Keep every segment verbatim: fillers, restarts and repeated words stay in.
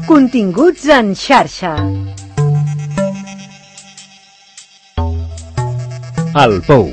Continguts en xarxa. El Pou.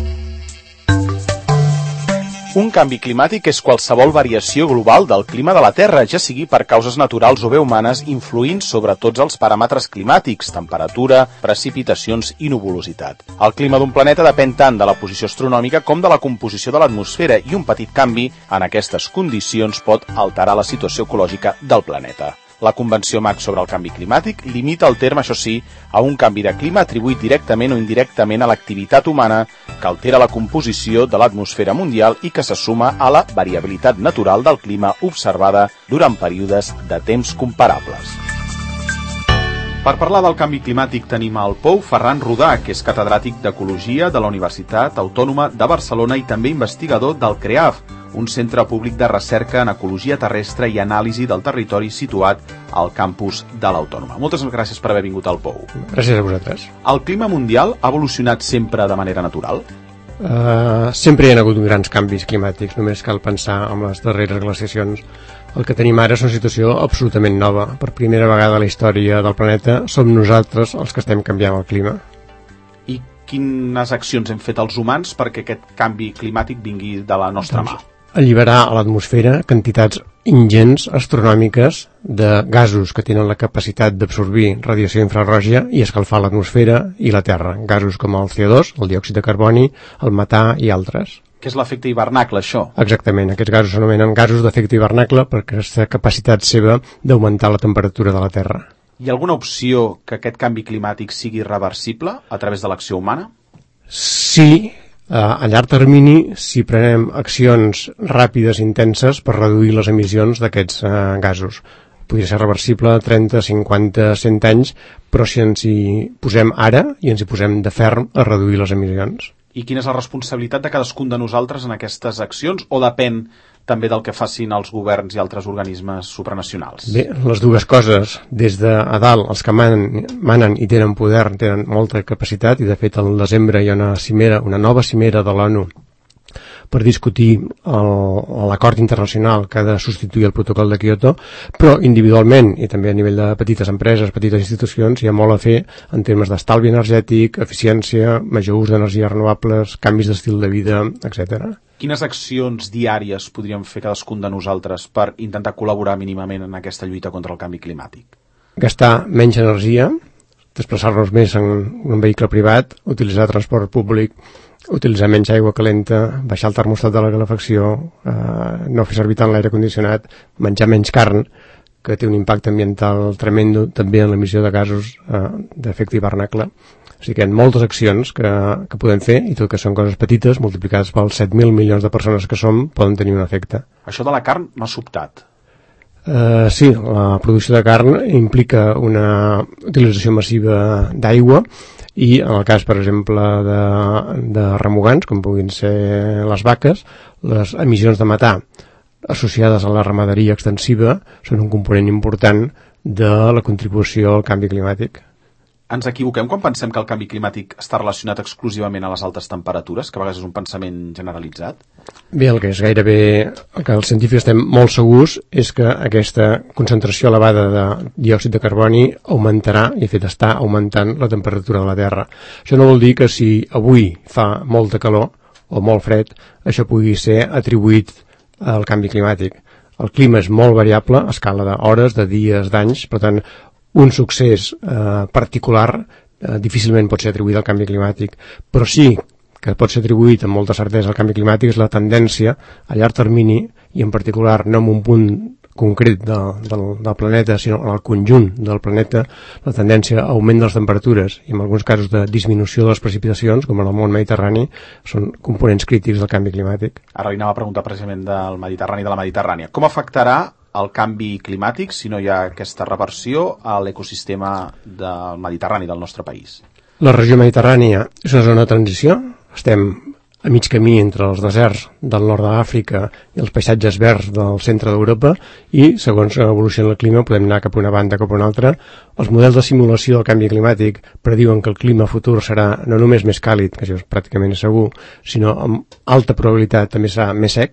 Un canvi climàtic és qualsevol variació global del clima de la Terra, ja sigui per causes naturals o bé humanes, influint sobre tots els paràmetres climàtics, temperatura, precipitacions i nuvolositat. El clima d'un planeta depèn tant de la posició astronòmica com de la composició de l'atmosfera, i un petit canvi en aquestes condicions pot alterar la situació ecològica del planeta. La Convenció M A C sobre el canvi climàtic limita el terme, això sí, a un canvi de clima atribuït directament o indirectament a l'activitat humana que altera la composició de l'atmosfera mundial i que se suma a la variabilitat natural del clima observada durant períodes de temps comparables. Per parlar del canvi climàtic tenim al Pou Ferran Rodà, que és catedràtic d'Ecologia de la Universitat Autònoma de Barcelona i també investigador del CREAF, un centre públic de recerca en ecologia terrestre i anàlisi del territori situat al campus de l'Autònoma. Moltes gràcies per haver vingut al Pou. Gràcies a vosaltres. El clima mundial ha evolucionat sempre de manera natural? Uh, sempre hi ha hagut grans canvis climàtics, només cal pensar en les darreres glaciacions. El que tenim ara és una situació absolutament nova. Per primera vegada a la història del planeta som nosaltres els que estem canviant el clima. I quines accions hem fet els humans perquè aquest canvi climàtic vingui de la nostra mà? Alliberar a l'atmosfera quantitats ingents astronòmiques de gasos que tenen la capacitat d'absorbir radiació infraroja i escalfar l'atmosfera i la Terra, gasos com el C O dos, el diòxid de carboni, el metà i altres. Què és l'efecte hivernacle, això? Exactament, aquests gasos s'anomenen gasos d'efecte hivernacle per aquesta capacitat seva d'augmentar la temperatura de la Terra. Hi ha alguna opció que aquest canvi climàtic sigui reversible a través de l'acció humana? Sí, a llarg termini, si prenem accions ràpides i intenses per reduir les emissions d'aquests eh, gasos. Podria ser reversible a trenta, cinquanta, cent anys, però si ens hi posem ara i ens hi posem de ferm a reduir les emissions. I quina és la responsabilitat de cadascun de nosaltres en aquestes accions, o depèn també del que facin els governs i altres organismes supranacionals? Bé, les dues coses. Des de a dalt, els que manen, manen i tenen poder, tenen molta capacitat, i de fet al desembre hi ha una cimera, una nova cimera de l'ONU per discutir l'acord internacional que ha de substituir el protocol de Kyoto, però individualment i també a nivell de petites empreses, petites institucions, hi ha molt a fer en termes d'estalvi energètic, eficiència, major ús d'energies renovables, canvis d'estil de vida, etcètera. Quines accions diàries podríem fer cadascun de nosaltres per intentar col·laborar mínimament en aquesta lluita contra el canvi climàtic? Gastar menys energia, desplaçar-nos més en un vehicle privat, utilitzar transport públic, utilitzar menys aigua calenta, baixar el termostat de la calefacció, eh, no fer servir tant l'aire condicionat, menjar menys carn, que té un impacte ambiental tremendo, també en l'emissió de gasos eh, d'efecte hivernacle. O sigui que hi ha moltes accions que, que podem fer, i tot que són coses petites, multiplicades pels set mil milions de persones que som, poden tenir un efecte. Això de la carn m'ha sobtat. Uh, sí, la producció de carn implica una utilització massiva d'aigua, i en el cas, per exemple, de, de remugants, com puguin ser les vaques, les emissions de metà associades a la ramaderia extensiva són un component important de la contribució al canvi climàtic. Ens equivoquem quan pensem que el canvi climàtic està relacionat exclusivament a les altes temperatures, que a vegades és un pensament generalitzat? Bé, el que és gairebé, el que els científics estem molt segurs és que aquesta concentració elevada de diòxid de carboni augmentarà, i de fet està augmentant la temperatura de la Terra. Això no vol dir que si avui fa molta calor o molt fred, això pugui ser atribuït al canvi climàtic. El clima és molt variable a escala d'hores, de dies, d'anys, per tant, un succés eh, particular eh, difícilment pot ser atribuït al canvi climàtic, però sí que pot ser atribuït amb molta certesa al canvi climàtic és la tendència a llarg termini, i en particular no en un punt concret de, del, del planeta, sinó en el conjunt del planeta, la tendència a augment de les temperatures i en alguns casos de disminució de les precipitacions, com en el món mediterrani, són components crítics del canvi climàtic. Ara li anava a preguntar precisament del Mediterrani i de la Mediterrània. Com afectarà el canvi climàtic si no hi ha aquesta reversió a l'ecosistema del Mediterrani del nostre país? La regió mediterrània és una zona de transició. Estem a mig camí entre els deserts del nord d'Àfrica i els paisatges verds del centre d'Europa, i segons evoluciona el clima podem anar cap a una banda o cap a una altra. Els models de simulació del canvi climàtic prediuen que el clima futur serà no només més càlid, que això és pràcticament segur, sinó amb alta probabilitat també serà més sec,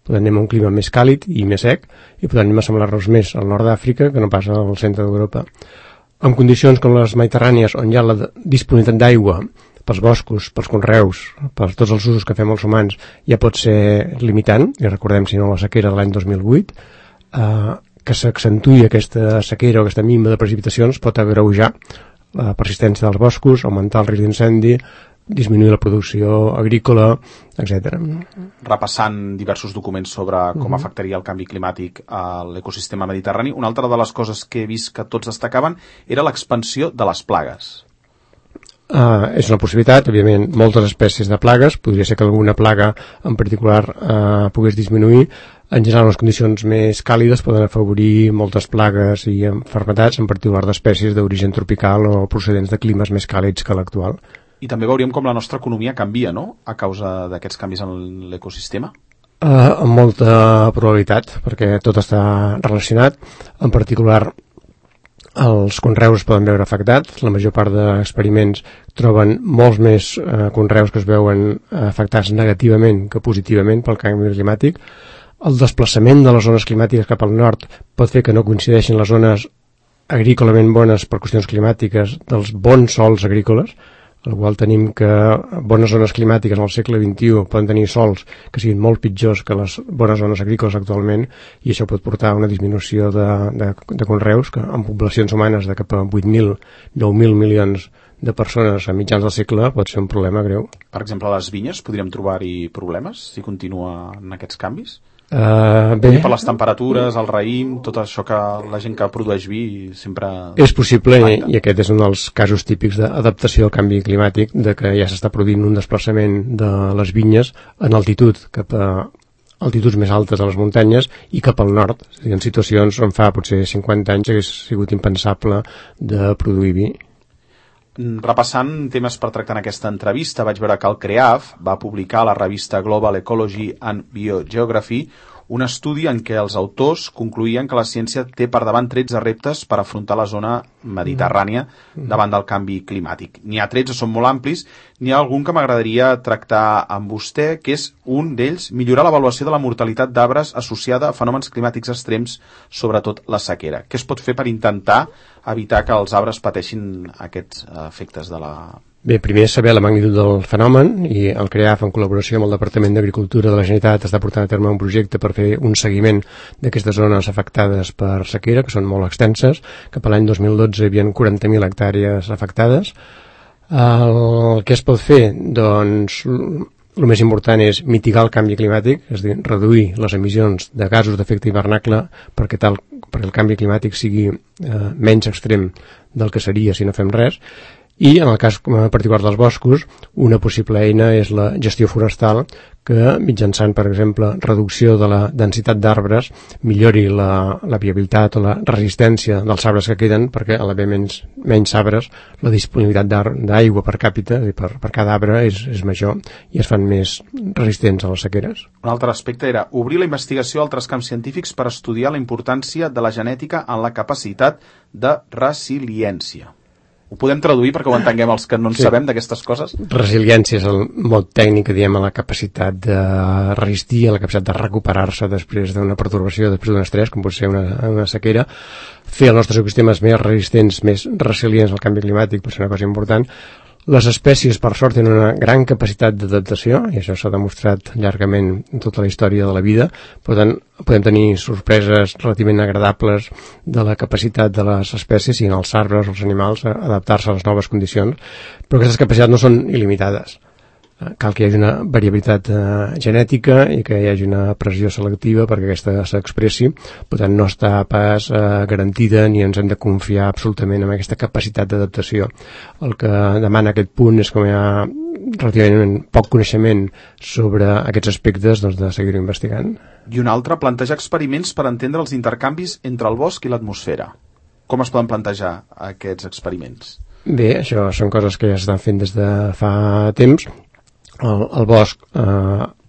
podem anem a un clima més càlid i més sec, i podem anem a assemblar-nos més al nord d'Àfrica que no pas al centre d'Europa. En condicions com les mediterrànies, on hi ha la disponibilitat d'aigua pels boscos, pels conreus, per tots els usos que fem els humans, ja pot ser limitant, i recordem, si no, la sequera de l'any dos mil vuit, eh, que s'accentuï aquesta sequera o aquesta minva de precipitacions pot agreujar la persistència dels boscos, augmentar el risc d'incendi, disminuir la producció agrícola, etcètera. Repassant diversos documents sobre com uh-huh. afectaria el canvi climàtic a l'ecosistema mediterrani, una altra de les coses que he vist que tots destacaven era l'expansió de les plagues. Uh, és una possibilitat, evidentment, moltes espècies de plagues, podria ser que alguna plaga en particular uh, pogués disminuir. En general, les condicions més càlides poden afavorir moltes plagues i enfermetats, en particular d'espècies d'origen tropical o procedents de climes més càlids que l'actual. I també veuríem com la nostra economia canvia, no?, a causa d'aquests canvis en l'ecosistema? Uh, amb molta probabilitat, perquè tot està relacionat. En particular, els conreus es poden veure afectats. La major part d'experiments troben molts més eh, conreus que es veuen afectats negativament que positivament pel canvi climàtic. El desplaçament de les zones climàtiques cap al nord pot fer que no coincideixin les zones agrícolament bones per qüestions climàtiques dels bons sols agrícoles, al qual tenim que bones zones climàtiques en el segle vint-i-u poden tenir sols que siguin molt pitjors que les bones zones agrícoles actualment, i això pot portar a una disminució de, de, de conreus que en poblacions humanes de cap a vuit mil, nou mil milions de persones a mitjans del segle pot ser un problema greu. Per exemple, a les vinyes podríem trobar-hi problemes si continua en aquests canvis? Uh, bé, per les temperatures, el raïm, tot això que la gent que produeix vi sempre... És possible, i, i aquest és un dels casos típics d'adaptació al canvi climàtic, de que ja s'està produint un desplaçament de les vinyes en altitud cap a altituds més altes de les muntanyes i cap al nord, és a dir, en situacions on fa potser cinquanta anys hagués sigut impensable de produir vi. Repassant temes per tractar en aquesta entrevista, vaig veure que el CREAF va publicar a la revista Global Ecology and Biogeography un estudi en què els autors concluïen que la ciència té per davant tretze reptes per afrontar la zona mediterrània davant del canvi climàtic. N'hi ha tretze, són molt amplis, n'hi ha algun que m'agradaria tractar amb vostè, que és un d'ells, millorar l'avaluació de la mortalitat d'arbres associada a fenòmens climàtics extrems, sobretot la sequera. Què es pot fer per intentar evitar que els arbres pateixin aquests efectes de la... Bé, primer saber la magnitud del fenomen, i el CREAF, en col·laboració amb el Departament d'Agricultura de la Generalitat, està portant a terme un projecte per fer un seguiment d'aquestes zones afectades per sequera, que són molt extenses. Cap a l'any dos mil dotze hi havia quaranta mil hectàrees afectades. El que es pot fer? Doncs el més important és mitigar el canvi climàtic, és a dir, reduir les emissions de gasos d'efecte hivernacle perquè, tal, perquè el canvi climàtic sigui eh, menys extrem del que seria si no fem res. I en el cas particular dels boscos, una possible eina és la gestió forestal, que mitjançant, per exemple, reducció de la densitat d'arbres millori la, la viabilitat o la resistència dels arbres que queden, perquè a l'haver menys, menys arbres la disponibilitat d'aigua per càpita, és a dir, per, per cada arbre és, és major i es fan més resistents a les sequeres. Un altre aspecte era obrir la investigació a altres camps científics per estudiar la importància de la genètica en la capacitat de resiliència. Ho podem traduir perquè ho entenguem els que no en sí. sabem d'aquestes coses? Resiliència és el mot tècnic que diem a la capacitat de resistir, a la capacitat de recuperar-se després d'una pertorbació, després d'un estrès, com pot ser una, una sequera, fer els nostres ecosistemes més resistents, més resilients al canvi climàtic, pot ser una cosa important. Les espècies, per sort, tenen una gran capacitat d'adaptació, i això s'ha demostrat llargament en tota la història de la vida. Per tant, podem tenir sorpreses relativament agradables de la capacitat de les espècies, siguin els arbres o els animals, a adaptar-se a les noves condicions, però aquestes capacitats no són il·limitades. Cal que hi hagi una variabilitat eh, genètica i que hi hagi una pressió selectiva perquè aquesta s'expressi. Per tant, no està pas eh, garantida ni ens hem de confiar absolutament en aquesta capacitat d'adaptació. El que demana aquest punt és com hi ha relativament poc coneixement sobre aquests aspectes, doncs de seguir investigant. I un altre, plantejar experiments per entendre els intercanvis entre el bosc i l'atmosfera. Com es poden plantejar aquests experiments? Bé, això són coses que ja s'estan fent des de fa temps. El, el bosc, eh,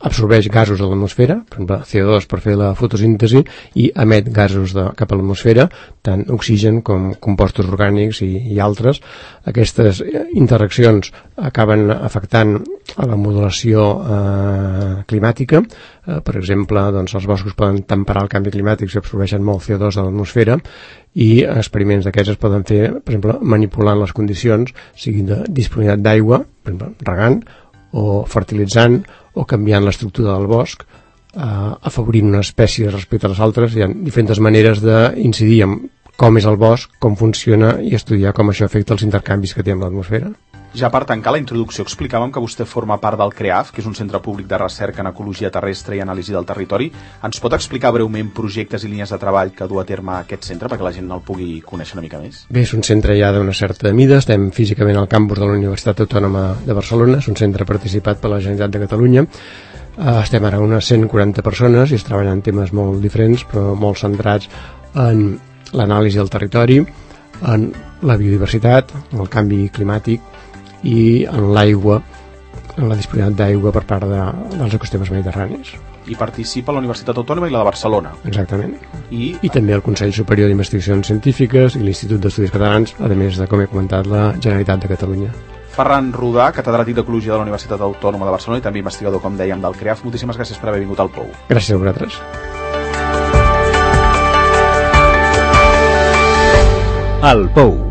absorbeix gasos de l'atmosfera, per exemple C O dos per fer la fotosíntesi, i emet gasos de, cap a l'atmosfera, tant oxigen com compostos orgànics i, i altres. Aquestes interaccions acaben afectant a la modulació eh, climàtica. Eh, per exemple, doncs, els boscos poden temperar el canvi climàtic si absorbeixen molt C O dos de l'atmosfera, i experiments d'aquests es poden fer, per exemple, manipulant les condicions, sigui de disponibilitat d'aigua, per exemple, regant, o fertilitzant, o canviant l'estructura del bosc, eh, afavorint una espècie respecte a les altres. Hi ha diferents maneres d'incidir en com és el bosc, com funciona, i estudiar com això afecta els intercanvis que té amb l'atmosfera. Ja per tancar la introducció explicàvem que vostè forma part del CREAF, que és un centre públic de recerca en ecologia terrestre i anàlisi del territori. Ens pot explicar breument projectes i línies de treball que du a terme aquest centre perquè la gent el pugui conèixer una mica més? Bé, és un centre ja d'una certa mida, estem físicament al campus de la Universitat Autònoma de Barcelona, és un centre participat per la Generalitat de Catalunya. Estem ara unes cent quaranta persones i es treballen en temes molt diferents, però molt centrats en l'anàlisi del territori, en la biodiversitat, en el canvi climàtic, i en l'aigua, en la disponibilitat d'aigua per part de, dels ecosistemes mediterranis. I participa a la Universitat Autònoma i la de Barcelona. Exactament. I, I també el Consell Superior d'Investigacions Científiques i l'Institut d'Estudis Catalans, a més de, com he comentat, la Generalitat de Catalunya. Ferran Rodà, catedràtic d'Ecologia de la Universitat Autònoma de Barcelona i també investigador, com dèiem, del CREAF. Moltíssimes gràcies per haver vingut al Pou. Gràcies a vosaltres. El Pou,